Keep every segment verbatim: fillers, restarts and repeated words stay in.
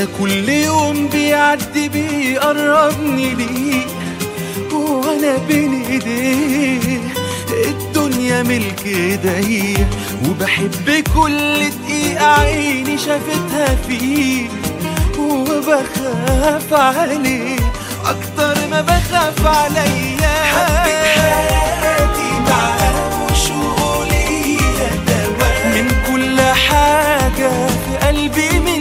انا كل يوم بيعدي بيقربني ليك، وانا بين ايديه الدنيا ملك ايديا، وبحب كل دقيقة عيني شافتها فيك، وبخاف عليك اكتر ما بخاف عليا. حبيت حياتي معاك وشغلي دواء من كل حاجة في قلبي من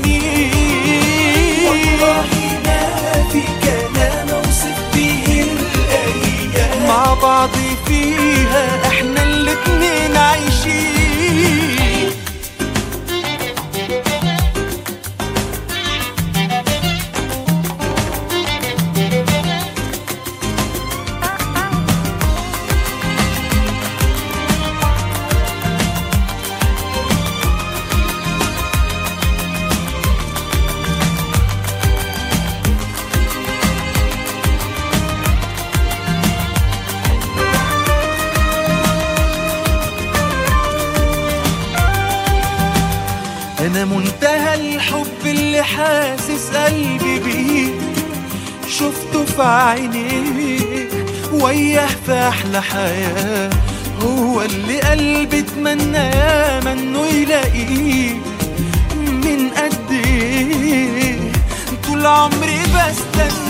سنين، والله ما في كلام اوصف بيه الايام، مع بعض فيها احنا الاتنين عايشين. أنا منتهى الحب اللي حاسس قلبي بيه، شفته في عينيك وياه في أحلى حياة، هو اللي قلبي اتمنى ياما إنه يلاقيه. من قد إيه طول عمري بستنى